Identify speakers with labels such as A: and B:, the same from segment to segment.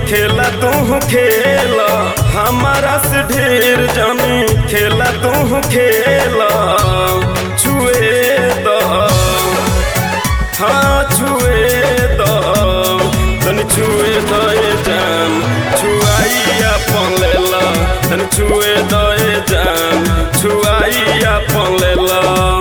A: खेला तू खेला हमारा से ढेर जानी खेला तू खेला छुए द हाँ छुए द तन छुए द जान छुआइया पलेला तन छुए द जान छुआइया पलेला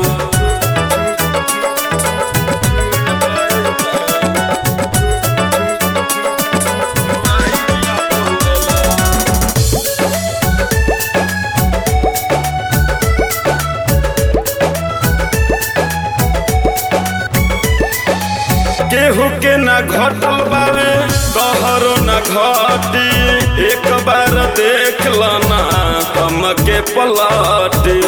A: केहू के ना घटल बावे कहरो ना घटी एक बार देख लाना हमके पलटी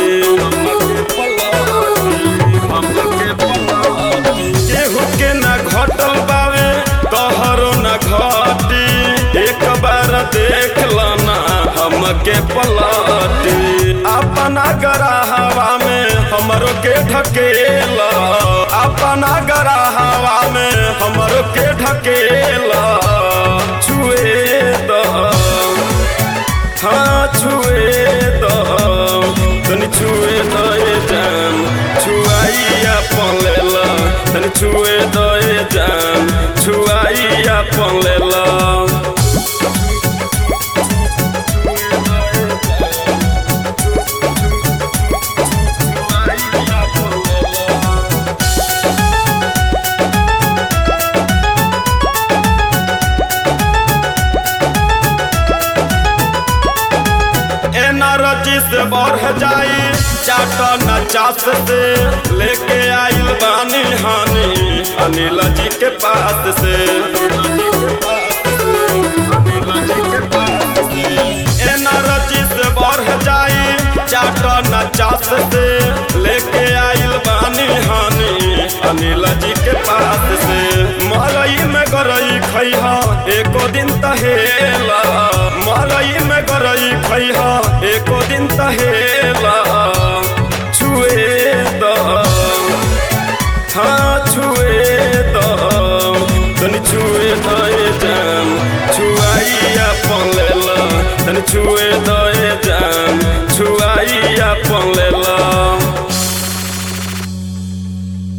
A: केहू के ना घटल बावे कहरो ना घटी एक बार देख लाना हमके पलटी अपना गराहवा में हमरो के ढकेला अपना गराहवा में हमरो के ढकेला छुए द हाँ छुए द तनी छुए द जान छुआइया पलेला तनी छुए द जान छुआइया पलेला एनर्जी से बढ़ जाई चाटा नचास से लेके आइल बानी हानि अनिल जी के पास से एनर्जी से बढ़ जाई चाटा नचास से लेके आइल बानी हानि अनिल जी के पास से मरई में गरई खैहा एको दिन तहेला मरई में गरई खैहा एको दिन तहेला छुए द हाँ छुए द तनी छुए द जान छुआइया पलेला तनी छुए द जान छुआइया पलेला।